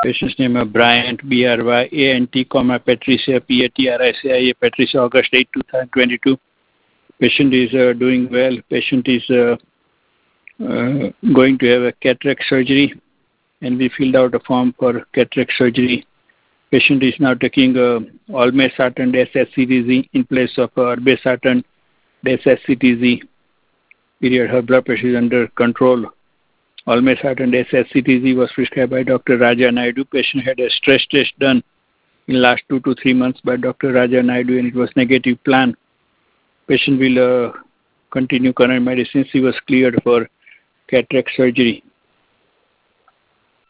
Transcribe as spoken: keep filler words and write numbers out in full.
Patient's name is Bryant, B R Y A N T, comma, Patricia, P A T R I C I A, Patricia, August eighth, twenty twenty-two. Patient is uh, doing well. Patient is uh, uh, going to have a cataract surgery, and we filled out a form for cataract surgery. Patient is now taking uh, olmesartan S C T Z in place of uh, irbesartan S C T Z. Period. Her blood pressure is under control. Olmesartan S C T Z was prescribed by Doctor Raja Naidu. Patient had a stress test done in last two to three months by Doctor Raja Naidu, and it was negative plan. Patient will uh, continue current medicines. He was cleared for cataract surgery.